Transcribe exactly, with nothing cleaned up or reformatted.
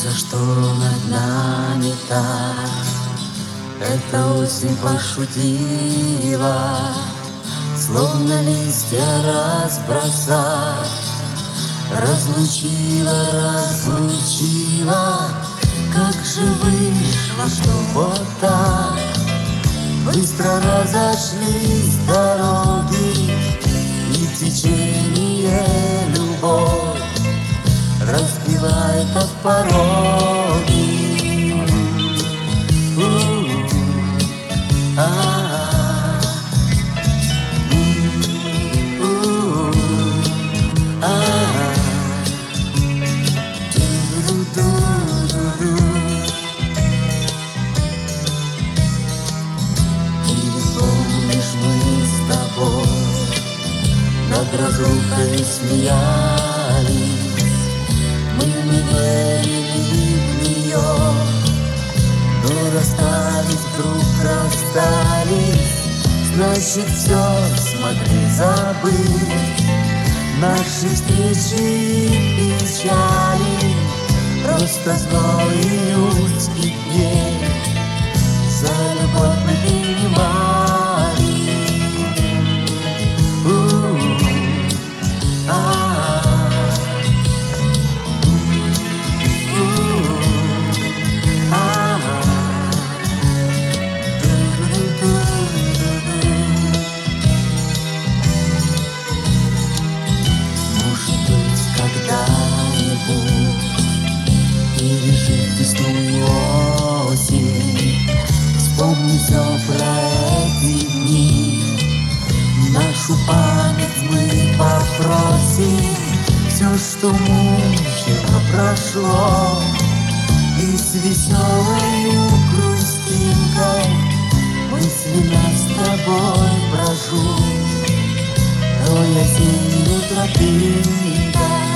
За что над нами так эта осень пошутила, словно листья разбросав, разлучила, разлучила. Как же вышло, что вот так быстро разошлись дороги, и течение любовь разбивает от пороги. Над разрухой смеялись, мы не верили в нее, но расстались, вдруг расстались, значит все смогли забыть. Наши встречи и печали, просто зной людских дней, за любовь мы принимали. Пережив весну и осень, вспомни все про эти дни. Нашу память мы попросим, все, что мучило, прошло, и с веселою грустинкой мысленно с тобой брожу той осенью тропинкой.